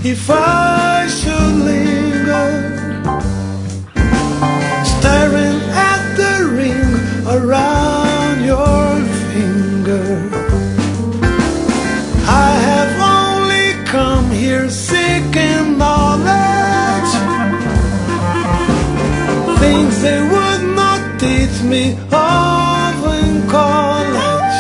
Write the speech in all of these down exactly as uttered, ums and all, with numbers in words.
if I should linger, staring at the ring around your finger. I have only come here seeking knowledge, things they would not teach me of in college.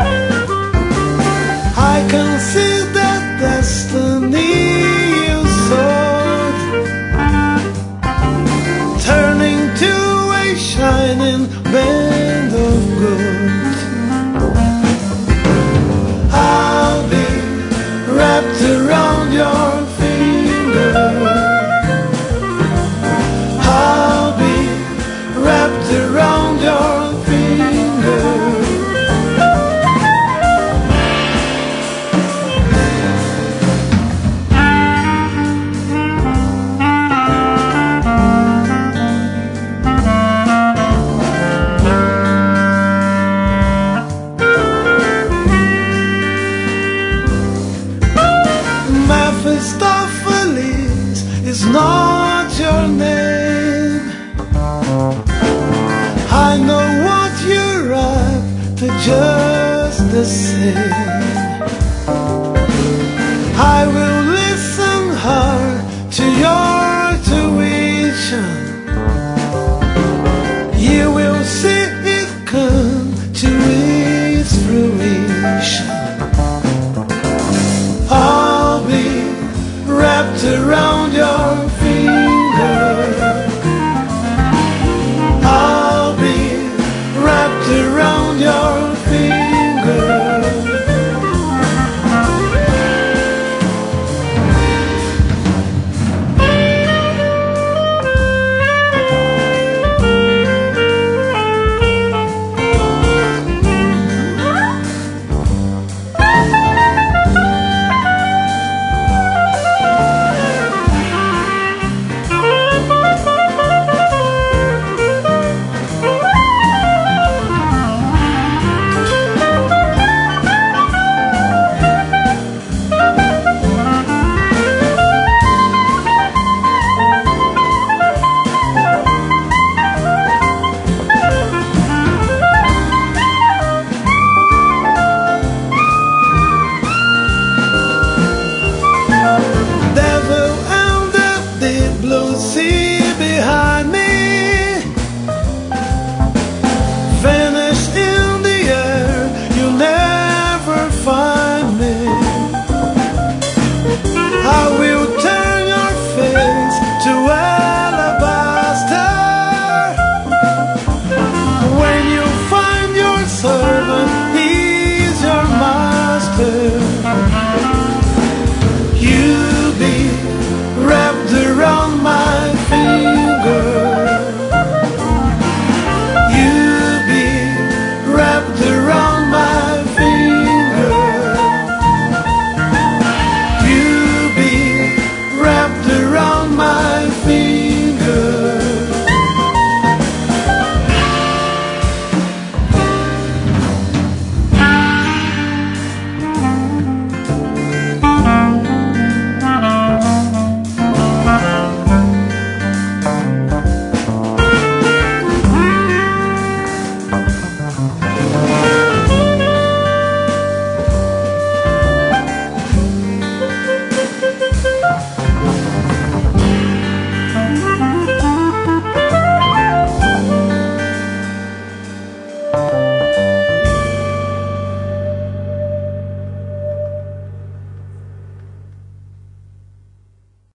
I can see that destiny you sowed, turning to a shining band of gold. I'll be wrapped around your finger, I'll be wrapped around your finger. Mephistopheles is not your name. I know what you're up to just the same.